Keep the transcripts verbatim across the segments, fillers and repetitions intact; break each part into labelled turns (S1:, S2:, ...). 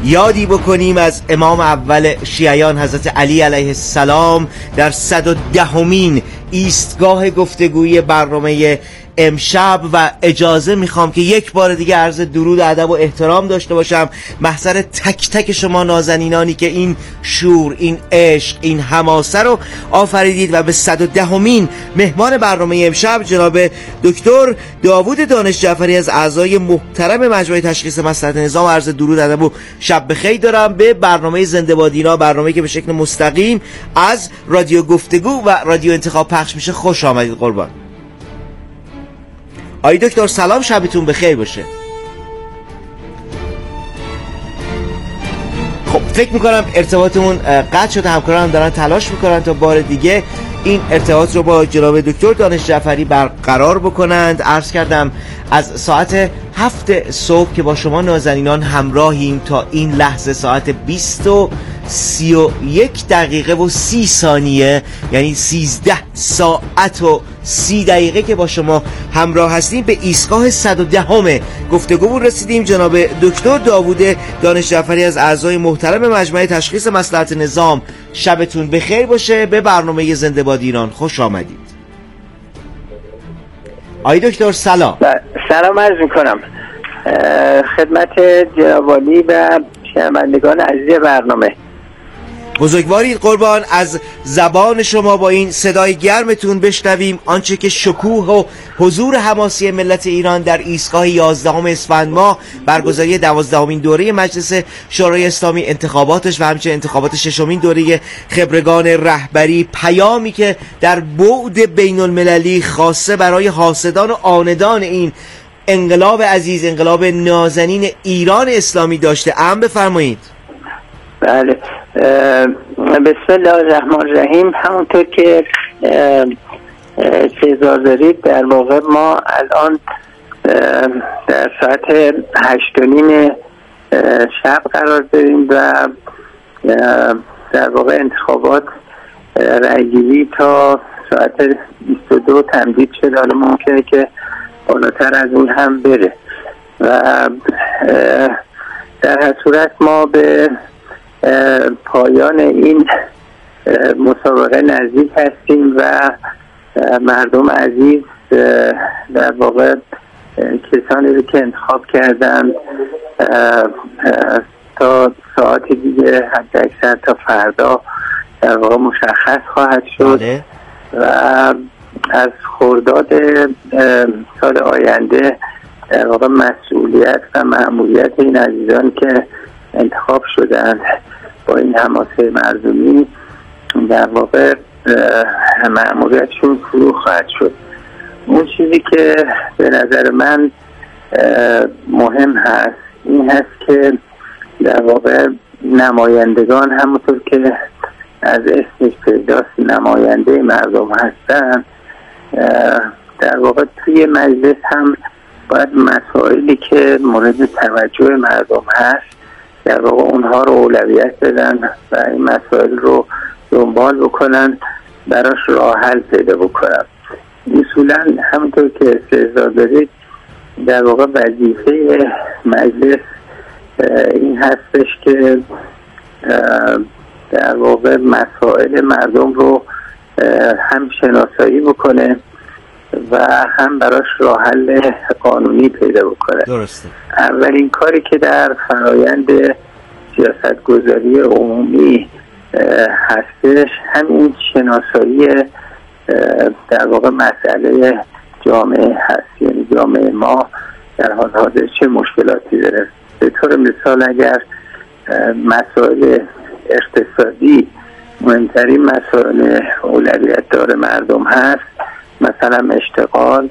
S1: یادی بکنیم از امام اول شیعیان حضرت علی علیه السلام در صد و دهمین ایستگاه گفتگوی برنامه امشب و اجازه میخوام که یک بار دیگه عرض درود و ادب و احترام داشته باشم محضر تک تک شما نازنینانی که این شور، این عشق، این حماسه رو آفریدید و به صد و دهمین مهمان برنامه امشب جناب دکتر داوود دانش جعفری از اعضای محترم مجمع تشخیص مصلحت نظام عرض درود ادب و شب بخیر دارم به برنامه زنده باد اینا، برنامه‌ای که به شکل مستقیم از رادیو گفتگو و رادیو انتخاب پخش میشه. خوش آمدید قربان. آی دکتر سلام، شبتون بخیر باشه. خب فکر میکنم ارتباطمون قطع شده، همکارانم دارن تلاش میکنن تا بار دیگه این ارتباط رو با جناب دکتر دانش جعفری برقرار بکنند. عرض کردم از ساعت هفت صبح که با شما نازنینان همراهیم تا این لحظه ساعت بیست و سی و یک دقیقه و سی ثانیه، یعنی سیزده ساعت و سی دقیقه که با شما همراه هستیم. به ایستگاه صد و دهم گفتگو رسیدیم. جناب دکتر داوود دانش جعفری از اعضای محترم مجمع تشخیص مصلحت نظام، شبتون بخیر باشه. به برنامه زنده باد ایران خوش آمدید. آی دکتر سلام.
S2: سلام عرض میکنم خدمت جناب عالی و شنوندگان عزیز برنامه.
S1: بزرگوارید قربان. از زبان شما با این صدای گرمتون بشنویم آنچه که شکوه و حضور حماسی ملت ایران در ایستگاه یازدهم اسفند ماه برگزاری دوازدهمین دوره مجلس شورای اسلامی، انتخاباتش و همچنین انتخابات ششمین دوره خبرگان رهبری، پیامی که در بعد بین المللی خاصه برای حاسدان و عاندان این انقلاب عزیز، انقلاب نازنین ایران اسلامی داشته. ام بفرمایید.
S2: بله، بسم الله الرحمن الرحیم. همونطور که سزار دارید، در واقع ما الان در ساعت هشت و نیم شب قرار داریم و در واقع انتخابات رأیگیری تا ساعت بیست و دو تمدید شد. حالا ممکنه که بالاتر از اون هم بره و در هر صورت ما به پایان این مسابقه نزدیک هستیم و مردم عزیز در واقع کسانی رو که انتخاب کردن تا ساعت دیگه حتی اکثر تا فردا در واقع مشخص خواهد شد و از خرداد سال آینده در واقع مسئولیت و مأموریت این عزیزان که انتخاب شدند با این حماسه مردمی در واقع مأموریتشون فرو خواهد شد. اون چیزی که به نظر من مهم هست این هست که در واقع نمایندگان همونطور که از اسمش پیداست نماینده مردم هستن، در واقع توی مجلس هم باید مسائلی که مورد توجه مردم هست در واقع اونها رو اولویت بدن و این مسائل رو دنبال بکنن، براش راه حل پیدا بکنن. اصولا همونطور که استحضار دارید در واقع وظیفه مجلس این هستش که در واقع مسائل مردم رو هم شناسایی بکنه و هم براش راه حل قانونی پیدا بکنه.
S1: درسته.
S2: اولین کاری که در فرایند سیاستگذاری عمومی هستش همین شناسایی در واقع مسئله جامعه هست، یعنی جامعه ما در حال حاضر چه مشکلاتی داره. به طور مثال اگر مسائل اقتصادی مهمترین مسائل اولویت دار مردم هست، مثلا اشتغال،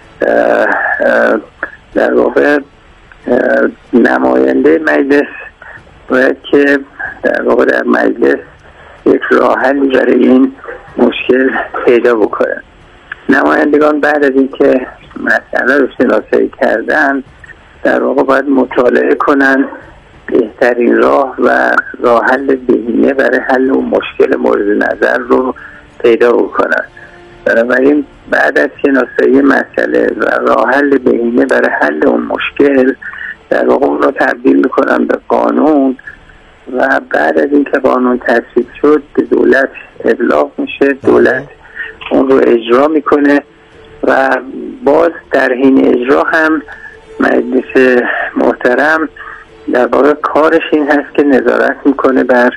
S2: در واقع نماینده مجلس باید که در واقع در مجلس یک راه حلی برای این مشکل پیدا بکنه. نمایندگان بعد از اینکه مسئله رو شناسایی کردن در واقع باید مطالعه کنن بهترین راه و راه حل بهینه برای حل اون مشکل مورد نظر رو پیدا بکنن. بنابراین بعد از شناسایی مسئله و راه حل بهینه برای حل اون مشکل در واقع اون رو تبدیل میکنن به قانون و بعد از اینکه قانون تصویب شد به دولت ابلاغ میشه، دولت اون رو اجرا میکنه و باز در حین اجرا هم مجلس محترم در واقع کارش این هست که نظارت میکنه بر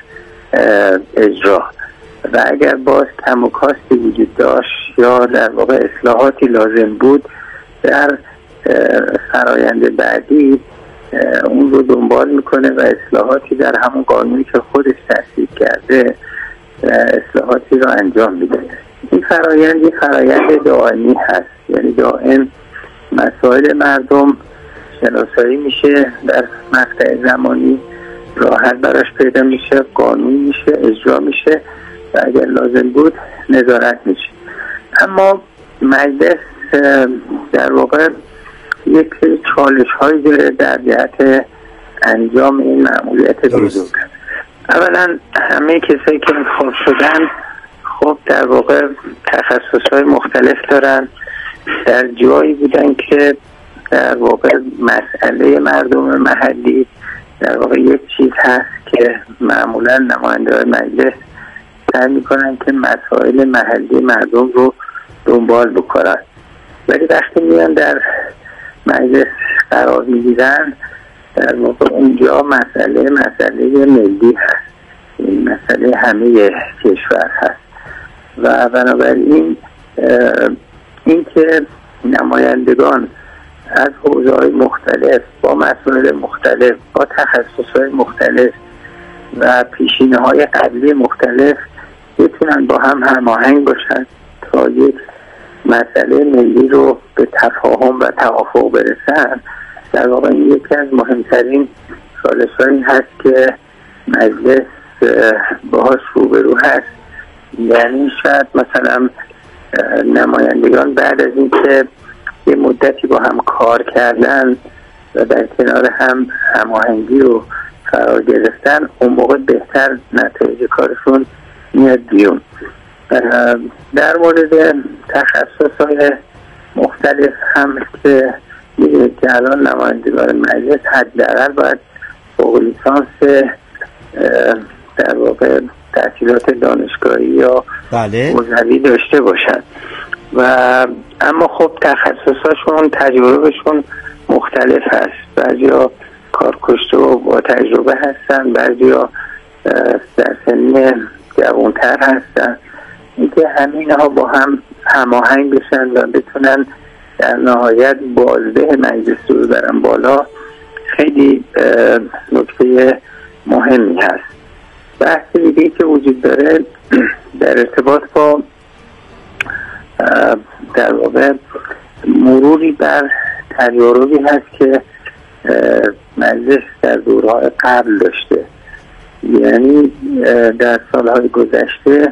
S2: اجرا و اگر باز کم و کاستی وجود داشت یا در واقع اصلاحاتی لازم بود در فرایند بعدی اون رو دنبال میکنه و اصلاحاتی در همون قانونی که خودش تصویب کرده اصلاحاتی رو انجام میده. این فرایند یه فرایند دائمی هست، یعنی دائم مسائل مردم شناسایی میشه، در مقطع زمانی راه حل براش پیدا میشه، قانون میشه، اجرا میشه و اگر لازم بود نظارت میشه. اما مجلس در واقع یک چالش هایی داره در جهت انجام این مأموریت بزرگ. اولا همه کسایی که انتخاب شدن خب در واقع تخصص های مختلف دارن، در جایی بودن که در واقع مسئله مردم محلی در واقع یک چیز هست که معمولا نماینده های مجلس سعی میکنن که مسائل محلی مردم رو دنبال بکنن، ولی وقتی میان در مجلس قرار میگیرن در واقع اونجا مسئله مسئله ملی هست، این مسئله همه کشور هست و بنابراین این که نمایندگان از حوزه‌های مختلف با مسائل مختلف با تخصص‌های مختلف و پیشینه‌های قبلی مختلف بتونن با هم هماهنگ باشن تا یک مسئله ملی رو به تفاهم و توافق برسن، در واقع این یکی از مهمترین چالش‌هایی هست که مجلس باهاش روبرو هست. یعنی شاید مثلا نمایندگان بعد از اینکه یه مدتی با هم کار کردن و در کنار هم هماهنگی رو قرار گرفتن، اون موقع بهتر نتایج کارشون میاد بیرون. در مورد تخصص‌های مختلف هم که می‌دونید که الان نمایندگان مجلس حداقل باید فوق لیسانس در واقع تحصیلات دانشگاهی یا حوزوی داشته باشن و اما خب تخصصاشون تجربهشون مختلف هست، بعضیا کارکشته و با تجربه هستن، بعضیا در سن جوانتر هستن. اینکه همین ها با هم هماهنگ بشن و بتونن در نهایت بازده مجلس رو ببرن بالا خیلی نکته مهمی هست. بحث دیگه که وجود داره در ارتباط با در واقع مروری بر تجاربی هست که مجلس در دوره‌های قبل داشته. یعنی در سالهای گذشته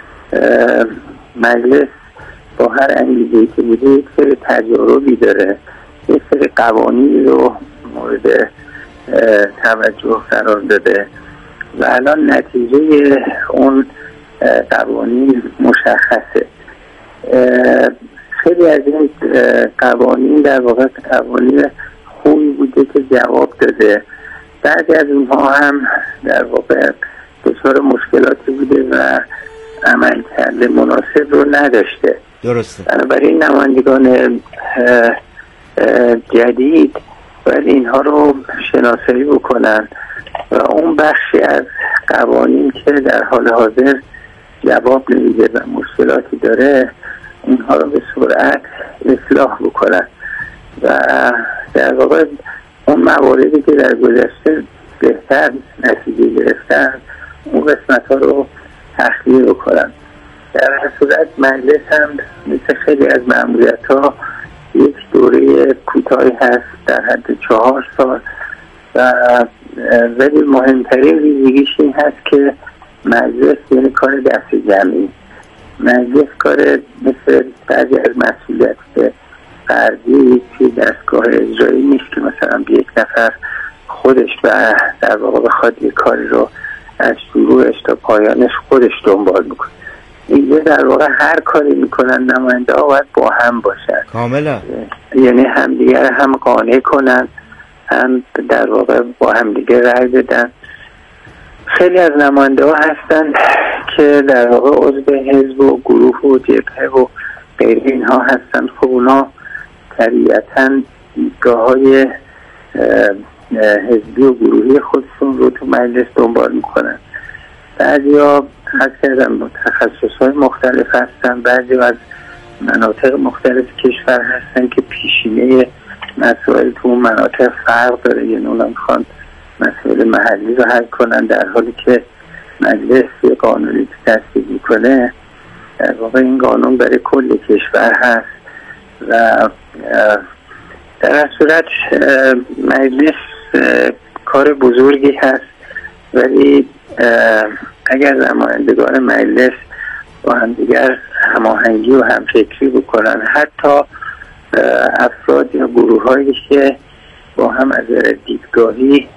S2: مجلس با هر انگیزه‌ای که بوده یک سری تجاربی داره، یک سری قوانین رو مورد توجه قرار داده و الان نتیجه اون قوانین مشخصه. خیلی از این قوانین در واقع قوانین خوبی بوده که جواب داده، بعضی از اونها هم در واقع دچار مشکلاتی بوده و عمل کرده مناسب رو نداشته.
S1: درسته.
S2: بنابراین نمایندگان جدید باید اینها رو شناسایی بکنن و اون بخشی از قوانین که در حال حاضر جواب نمیده و مشکلاتی داره اونها رو به سرعت اصلاح بکنن و در واقع اون مواردی که در گذشته بهتر نتیجه گرفتن اون قسمت ها رو تخلیه بکنن. در هر صورت مجلس هم مثل خیلی از مأموریت ها یک دوره کوتاهی هست در حد چهار سال و ولی مهمترین ویژگیش این هست که مجلس یعنی کار دست جمعی. مجلس کار مثل بعضی از مسئولیت فردی که دستگاه اجرایی نیست که مثلا به یک نفر خودش و در واقع بخواد یک کاری رو از شروعش تا پایانش خودش دنبال بکنه. اینجا در واقع هر کاری میکنن نماینده ها باید با هم باشن،
S1: کاملا،
S2: یعنی همدیگر هم قانع کنن هم در واقع با همدیگه رأی بدن. خیلی از نماینده ها هستن که در واقع عضو حزب و گروه و جبهه و غیر اینها هستن. خب اونا طبیعتاً دیدگاه های حزبی و گروهی خودشون رو تو مجلس دنبال میکنن. بعضی ها از کردن تخصص های مختلف هستن، بعضی از مناطق مختلف کشور هستن که پیشینه مسائل تو اون مناطق فرق داره، یعنی اونا میخوان مسائل محلی رو حل کنن، در حالی که مجلس یه قانونی که تصویب میکنه در واقع این قانون برای کل کشور هست و در هر صورت مجلس کار بزرگی هست، ولی اگر نمایندگان مجلس با هم دیگر هماهنگی و همفکری بکنن، حتی افراد یا گروه هایی که با هم از دیدگاهی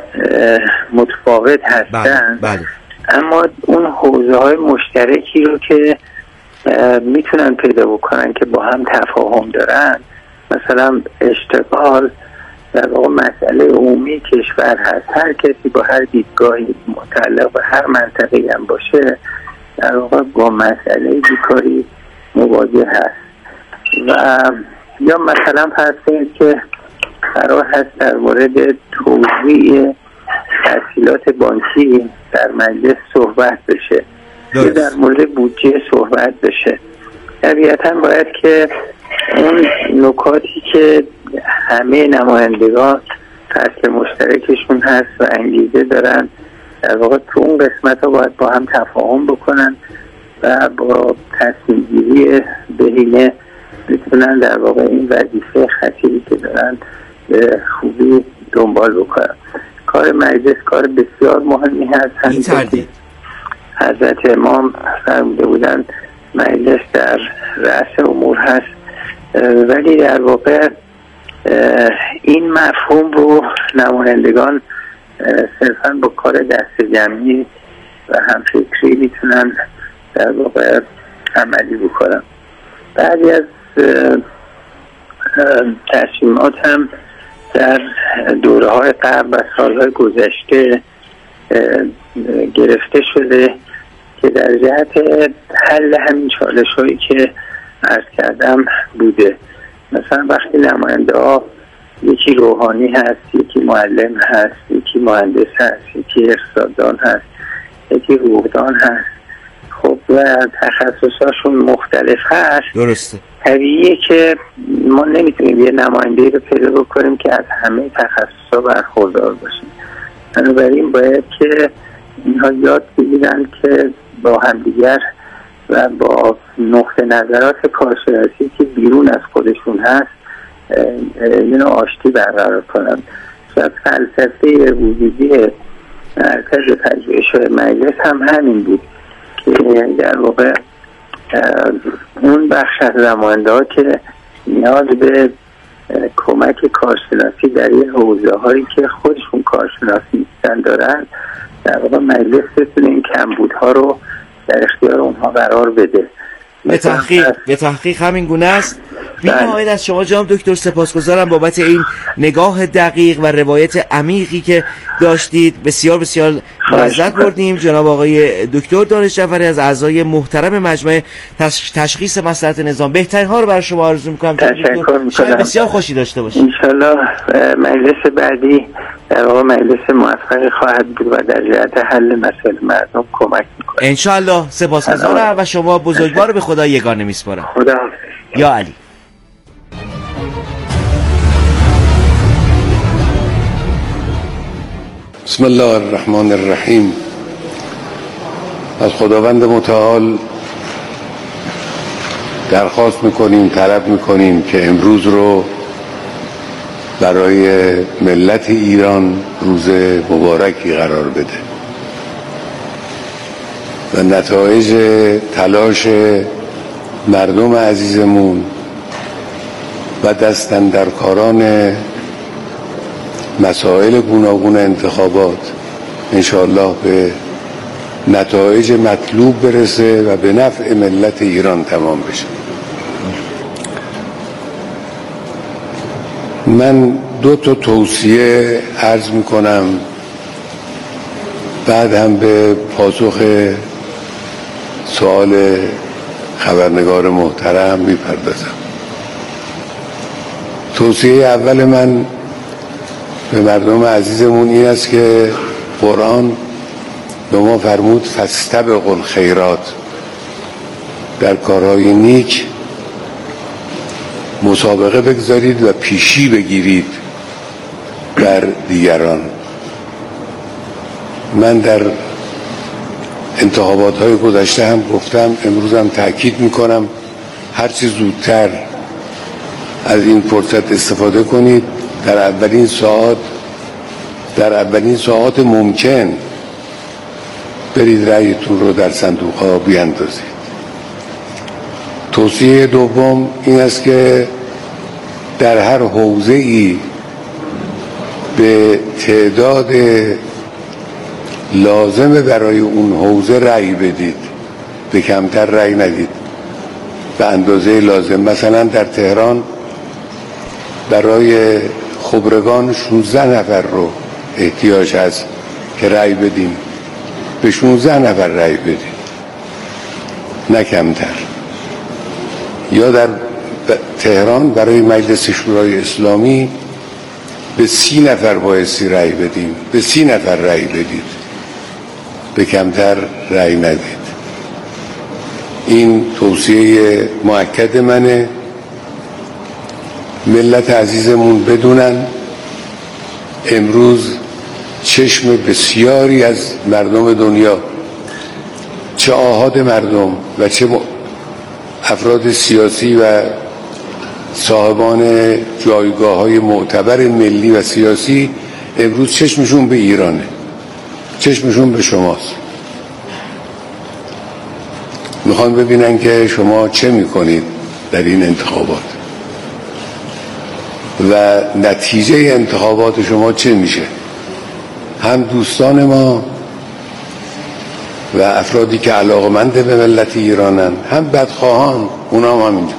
S2: متفاوت هستن
S1: بله، بله. اما
S2: اون حوزه های مشترکی رو که میتونن پیدا بکنن که با هم تفاهم دارن، مثلا اشتغال در واقع مسئله عمومی کشور هست، هر کسی با هر دیدگاهی متعلق به هر منطقه‌ای هم باشه در واقع با مسئله بیکاری مواجه هست. و یا مثلا فرض کنید که قرار هست در مورد توزیع تسهیلات بانکی در مجلس صحبت بشه یا در مورد بودجه صحبت بشه، طبیعتاً باید که اون نکاتی که همه نمایندگان فصل مشترکشون هست و انگیزه دارن در واقع تو اون قسمت ها باید با هم تفاهم بکنن و با تصمیم گیری بهینه بتونن در واقع این وظیفه خطیری که دارن به خوبی دنبال بکنن. کار مجلس کار بسیار مهمی هست. همین حضرت امام فرموده بودن مجلس در رأس امور هست، ولی در واقع این مفهوم رو نمایندگان صرفاً با کار دست جمعی و همفکری میتونن در واقع عملی بکنن. بعضی از تصمیمات هم در دوره های قبل و سالهای گذشته گرفته شده که در جهت حل همین چالش هایی که عرض کردم بوده. مثلا وقتی نماینده ها یکی روحانی هست، یکی معلم هست، یکی مهندس هست، یکی اقتصاددان هست، یکی روحدان هست، خب و تخصصاشون مختلف هست،
S1: درسته،
S2: طبیعیه که ما نمیتونیم یه نماینده رو پیدا بکنیم که از همه تخصصا برخوردار باشیم. بنابراین باید که اینها یاد بگیرن که با همدیگر و با نقطه نظرات کارشناسی که بیرون از خودشون هست اینو آشتی برقرار کنن. شاید فلسفه وجودی مرکز پژوهش‌های مجلس هم همین بود که در واقع اون بخش از نماینده‌ها که نیاز به کمک کارشناسی در یه حوزه هایی که خودشون کارشناس نیستن دارن، در واقع مجلس بتونه این کمبودها رو در اختیار اونها قرار بده.
S1: به تحقیق به تحقیق همین گونه است. بی‌نهایت از شما جناب دکتر سپاسگزارم بابت این نگاه دقیق و روایت عمیقی که داشتید. بسیار بسیار لذت بردیم. جناب آقای دکتر دانش جعفری از اعضای محترم مجمع تشخیص مصلحت نظام، بهترین ها رو برای شما آرزو می‌کنم.
S2: تشکر می‌کنم.
S1: بسیار خوشی داشته باشید.
S2: ان شاءالله مجلس بعدی در واقع مجلس موفقی خواهد بود و در جهت حل مسائل مردم کمک می‌کنه.
S1: ان شاءالله. سپاسگزارم و شما بزرگوار به خدا یگانه می‌سپارم.
S2: خدا
S1: یا علی.
S3: بسم الله الرحمن الرحیم. از خداوند متعال درخواست میکنیم، طلب میکنیم که امروز رو برای ملت ایران روز مبارکی قرار بده و نتایج تلاش مردم عزیزمون و دستاندرکاران مسائل گوناگون انتخابات انشاءالله به نتایج مطلوب برسه و به نفع ملت ایران تمام بشه. من دو تا توصیه عرض میکنم، بعد هم به پاسخ سوال خبرنگار محترم میپردازم. توصیه اول من به مردم عزیزمون این است که قرآن به ما فرمود فاستبقوا الخیرات، در کارهای نیک مسابقه بگذارید و پیشی بگیرید در دیگران. من در انتخابات های گذشته هم گفتم، امروز هم تأکید میکنم، هرچی زودتر از این فرصت استفاده کنید. در اولین ساعت در اولین ساعت ممکن برید رأیتون رو در صندوق ها بیاندازید. توصیه دوم این است که در هر حوزه‌ای به تعداد لازمه برای اون حوزه رأی بدید، به کمتر رأی ندید، به اندازه لازم. مثلا در تهران برای خبرگان شانزده نفر رو احتیاج هست که رأی بدیم، به شانزده نفر رأی بدید، نه کمتر. یا در تهران برای مجلس شورای اسلامی به سی نفر بایستی رأی بدیم، به سی نفر رأی بدید، به کمتر رأی ندید. این توصیه مؤکد منه. ملت عزیزمون بدونن امروز چشم بسیاری از مردم دنیا، چه آحاد مردم و چه افراد سیاسی و صاحبان جایگاه های معتبر ملی و سیاسی، امروز چشمشون به ایرانه، چشمشون به شماست. میخوان ببینن که شما چه میکنید در این انتخابات و نتیجه انتخابات شما چه میشه. هم دوستان ما و افرادی که علاقمند به ملت ایرانن، هم بدخواهان، اونا هم همینجا.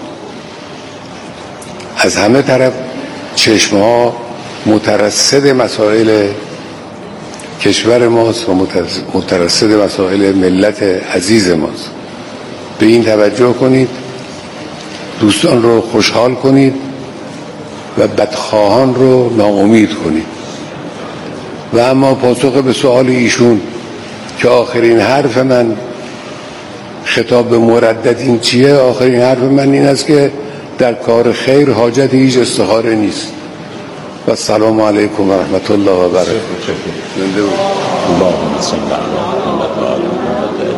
S3: از همه طرف چشمها مترصد مسائل کشور ماست و مترصد مسائل ملت عزیز ماست. به این توجه کنید، دوستان رو خوشحال کنید و بدخواهان رو ناامید کنید. و اما پاسخ به سوال ایشون که آخرین حرف من خطاب به مردد این چیه، آخرین حرف من این است که در کار خیر حاجت هیچ استخاره نیست. و السلام علیکم و رحمت الله و برکاته. اللهم صل علی محمد و آل محمد.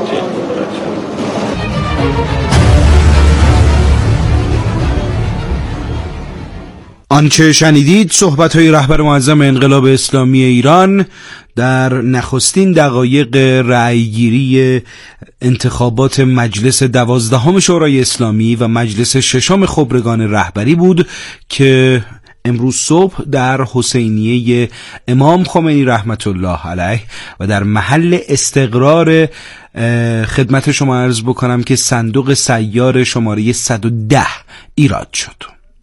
S4: آنچه شنیدید صحبت‌های رهبر معظم انقلاب اسلامی ایران در نخستین دقایق رأیگیری انتخابات مجلس دوازدهم شورای اسلامی و مجلس ششم خبرگان رهبری بود که امروز صبح در حسینیه امام خمینی رحمت الله علیه و در محل استقرار خدمت شما عرض بکنم که صندوق سیار شماره صد و ده ایراد شد.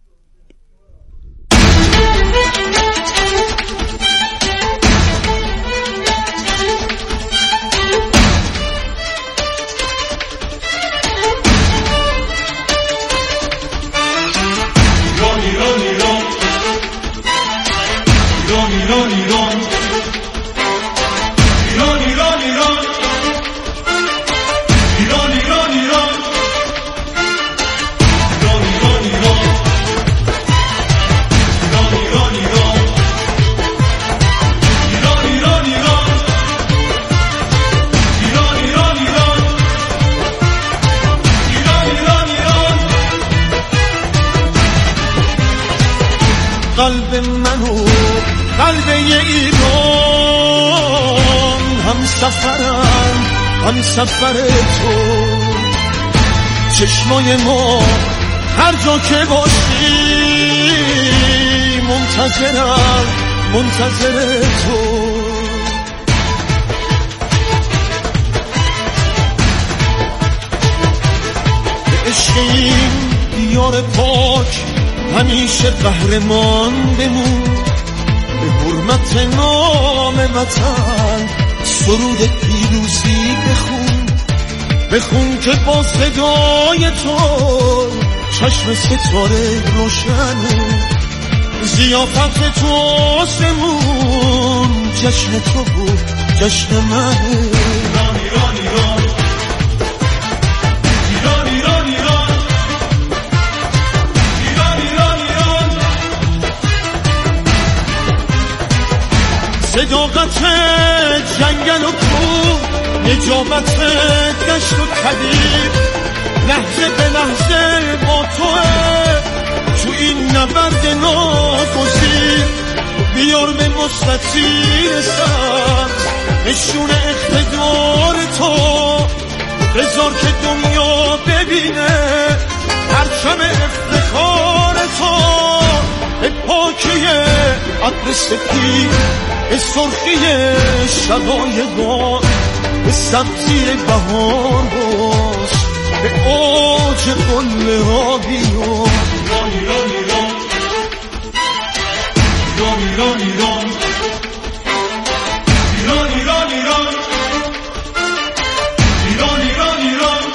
S5: قلب منو قلب ایران هم سفرم هم سفر تو، چشمای ما هر جا که باشی منتظرم منتظر تو. به عشق این دیار پاک همیشه قهرمان بمون، به حرمت نام وطن سرود پیروزی بخون، بخون که با صدای تو چشم ستاره روشنه، ضیافت تو آسمون جشن تو بود جشن منه. ایران ایران ایران ایران ایران ایران ایران ایران صداقت جنگل و کوه، نجابت دشت و کویر، لحظه به لحظه با توه تو این نبرد ناگزیر. بیار به مستطیل سخت نشون اقتدار تو، بذار که دنیا ببینه پرچم افتخار تو. به پاکی ابر سپید، به سرخی شقایقان، به سبزی بهار باش، به اوج قله ها بیان. ایران ایران ایران ایران ایران ایران ایران ایران ایران ایران ایران ایران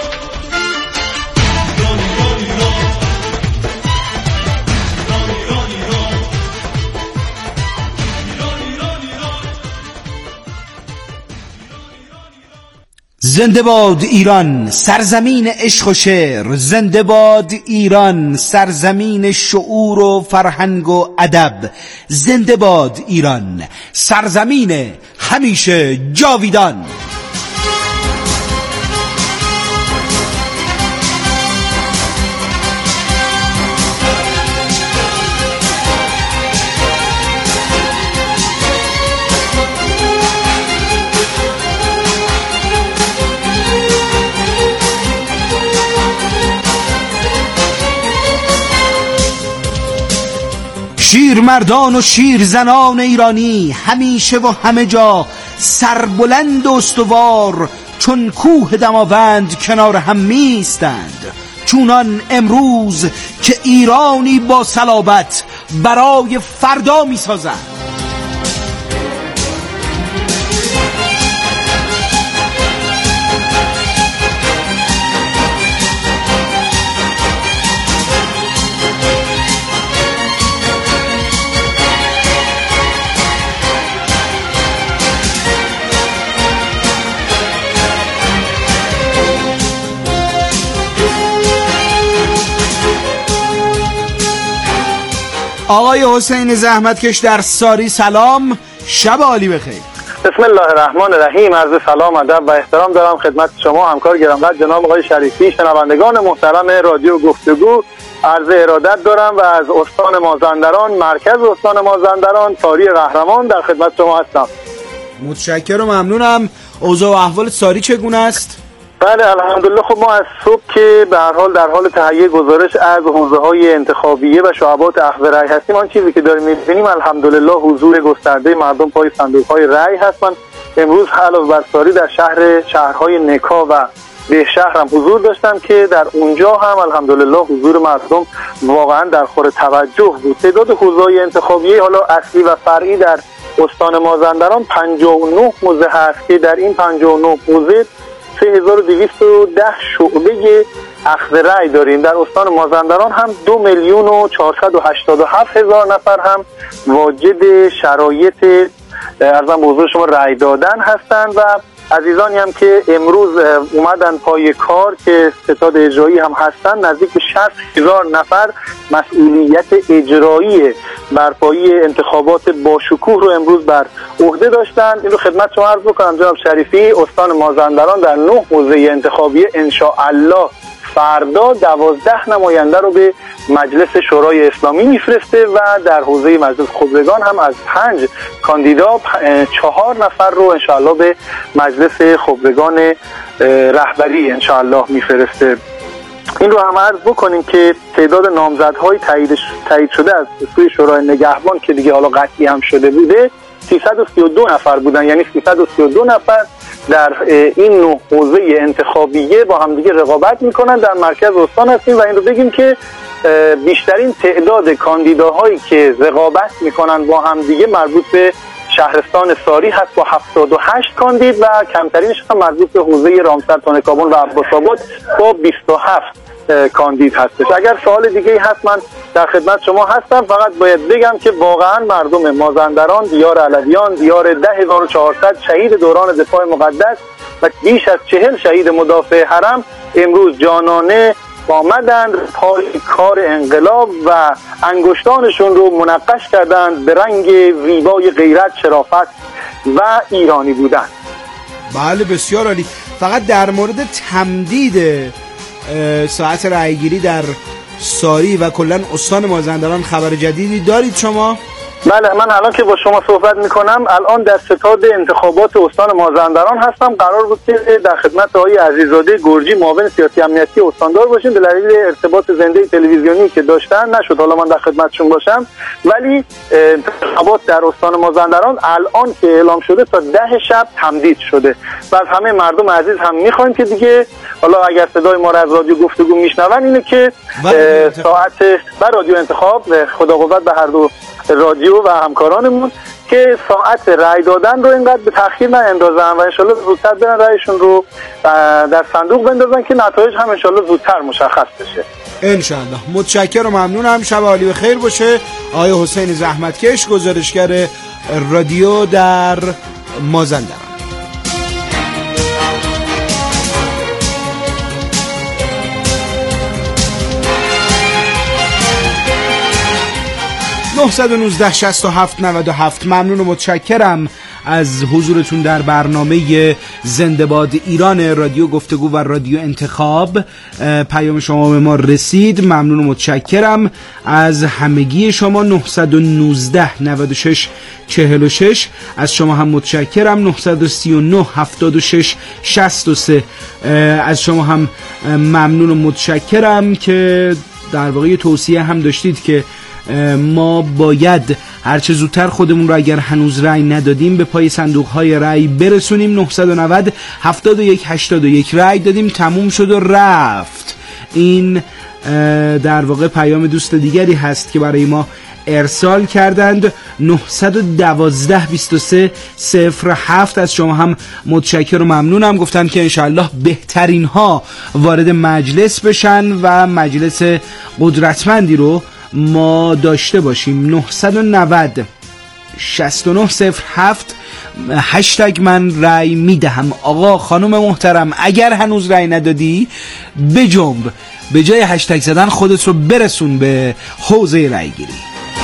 S4: زنده باد ایران سرزمین عشق و شعر، زنده باد ایران سرزمین شعور و فرهنگ و ادب، زنده باد ایران سرزمین همیشه جاویدان. شیر مردان و شیر زنان ایرانی همیشه و همه جا سربلند و استوار، چون کوه دماوند کنار هم میستند، چونان امروز که ایرانی با صلابت برای فردا میسازند. آقای حسین زحمتکش در ساری سلام، شب عالی بخیر.
S6: بسم الله الرحمن الرحیم. عرض سلام ادب و احترام دارم خدمت شما همکار گرامی‌قدر جناب آقای شریفی. شنوندگان محترم رادیو گفتگو عرض ارادت دارم و از استان مازندران، مرکز استان مازندران، تاری قهرمان در خدمت شما هستم.
S4: متشکرم و ممنونم. اوضاع و احوال ساری چگونه است؟
S6: بله الحمدلله. خب ما از صبح که به هر حال در حال تهیه گزارش از حوزه‌های انتخابیه و شعبات اخذ رأی هستیم، آن چیزی که داریم می‌بینیم الحمدلله حضور گسترده مردم پای صندوق‌های رأی هستند. امروز علاوه بر ساری در شهر شهرهای نکا و بهشهر هم حضور داشتم که در اونجا هم الحمدلله حضور مردم واقعا در خور توجه بود. تعداد حوزه‌های انتخابیه حالا اصلی و فرعی در استان مازندران پنجاه و نه حوزه هست که در این پنجاه و نه حوزه سه هزار و دویست و ده شعبه اخذ رأی داریم. در استان مازندران هم دو میلیون و چهارصد و هشتاد و هفت هزار نفر هم واجد شرایط ارزم به حضور شما رأی دادن هستند و عزیزانی هم که امروز اومدن پای کار که ستاد اجرایی هم هستن، نزدیک به شصت هزار نفر مسئولیت اجرایی برپایی انتخابات با شکوه رو امروز بر عهده داشتن. این رو خدمت شما عرض بکنم جناب شریفی، استان مازندران در نه حوزه انتخابی ان شاء الله فردا دوازده نماینده رو به مجلس شورای اسلامی میفرسته و در حوزه مجلس خبرگان هم از پنج کاندیدا چهار نفر رو انشاءالله به مجلس خبرگان رهبری انشاءالله میفرسته. این رو هم عرض بکنیم که تعداد نامزدهای تایید تایید شده از سوی شورای نگهبان که دیگه حالا قطعی هم شده بوده سیصد و سی و دو نفر بودن، یعنی سیصد و سی و دو نفر در این نه حوزه انتخابیه با هم دیگه رقابت میکنن. در مرکز استان هستیم و این رو بگیم که بیشترین تعداد کاندیداهایی که رقابت میکنن با هم دیگه مربوط به شهرستان ساری هست با هفتاد و هشت کاندید و کمترینش هم مربوط به حوزه رامسر، تانکابون و عباس‌آباد با بیست و هفت کاندید هستش. اگر سوال دیگه ای هست من در خدمت شما هستم. فقط باید بگم که واقعا مردم مازندران، دیار علویان، دیار ده هزار و چهارصد شهید دوران دفاع مقدس و بیش از چهل شهید مدافع حرم امروز جانانه آمدند، پای کار انقلاب و انگشتانشون رو منقش کردند به رنگ زیبای غیرت، شرافت و ایرانی بودن.
S4: بله بسیار عالی. فقط در مورد تمدید ساعت رأیگیری در ساری و کلا استان مازندران خبر جدیدی دارید شما؟
S6: بله، من الان که با شما صحبت میکنم الان در ستاد انتخابات استان مازندران هستم. قرار بود که در خدمت آقای عزیزاده گرجی معاون سیاسی امنیتی استاندار باشیم، به دلیل ارتباط زنده تلویزیونی که داشتن نشد حالا من در خدمتشون باشم. ولی انتخابات در استان مازندران الان که اعلام شده تا ده شب تمدید شده و از همه مردم عزیز هم میخوایم که دیگه حالا اگر صدای ما را از رادیو گفتگو میشنون اینه که ساعت و رادیو انتخاب، خدا قوت به هر دو رادیو و همکارانمون، که ساعت رأی دادن رو اینقدر به تأخیر ناندازن و انشالله زودتر برن رأیشون رو در صندوق بندازن که نتایج هم انشالله زودتر مشخص بشه.
S4: انشالله. متشکرم و ممنونم. شب عالی و خیر باشه. آقای حسین زحمتکش، گزارشگر رادیو در مازندران. نه یک نه شش هفت نه هفت. ممنون و متشکرم از حضورتون در برنامه زنده باد ایران رادیو گفتگو و رادیو انتخاب. پیام شما به ما رسید، ممنون و متشکرم از همگی شما. نه یک نه نه شش چهل و شش از شما هم متشکرم. نه سه نه هفتاد و شش شصت و سه از شما هم ممنون و متشکرم که در واقع توصیه هم داشتید که ما باید هرچه زودتر خودمون رو اگر هنوز رأی ندادیم به پای صندوق های رأی برسونیم. نه نه نه هفتاد و یک هشتاد و یک رأی دادیم، تموم شد و رفت. این در واقع پیام دوست دیگری هست که برای ما ارسال کردند. نه یک دو بیست و سه صفر هفت از شما هم متشکرم و ممنونم. گفتن که انشاءالله بهترین ها وارد مجلس بشن و مجلس قدرتمندی رو ما داشته باشیم. نه نه صفر شصت و نه صفر هفت هشتگ من رأی میدهم. آقا خانم محترم، اگر هنوز رأی ندادی بجنب، به جای هشتگ زدن خودت رو برسون به حوزه رأی گیری.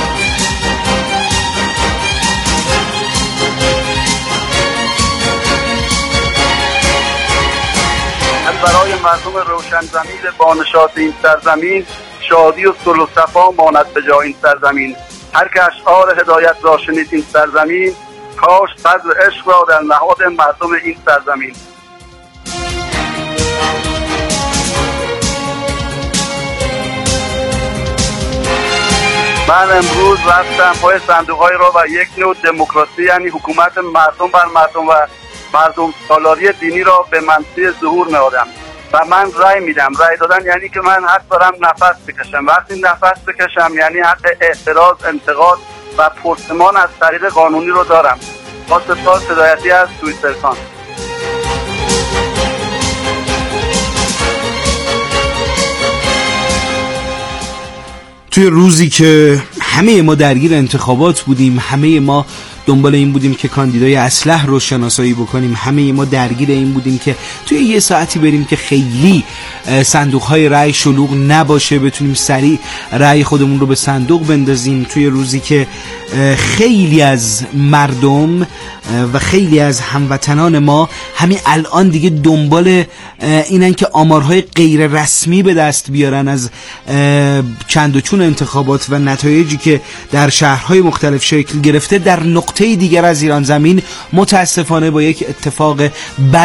S7: برای مردم روشن ضمیر با نشاط این سرزمین، شادی و صلح و صفا ماند به جای این سرزمین. هر که اشعار هدایت را شنید این سرزمین، کاش فضل عشق را در نهاد مردم این سرزمین. من امروز رفتم پای صندوق‌های را و یک نوع دموکراسی، یعنی حکومت مردم بر مردم و مردم سالاری دینی را به منصه ظهور نهادم و من رأی میدم. رأی دادن یعنی که من حق دارم نفس بکشم. وقتی نفس بکشم یعنی حق اعتراض، انتقاد و پرسمان از طریق قانونی رو دارم. با سپاس. هدایتی از توییترکان.
S4: توی روزی که همه ما درگیر انتخابات بودیم، همه ما دنبال این بودیم که کاندیدای اسلح رو شناسایی بکنیم، همه ما درگیر این بودیم که توی یه ساعتی بریم که خیلی صندوق‌های رأی شلوغ نباشه، بتونیم سریع رأی خودمون رو به صندوق بندازیم. توی روزی که خیلی از مردم و خیلی از هموطنان ما همین الان دیگه دنبال اینن که آمارهای غیر رسمی به دست بیارن از چند و چون انتخابات و نتایجی که در شهرهای مختلف شکل گرفته. در نقطه دیگر از ایران زمین متاسفانه با یک اتفاق بد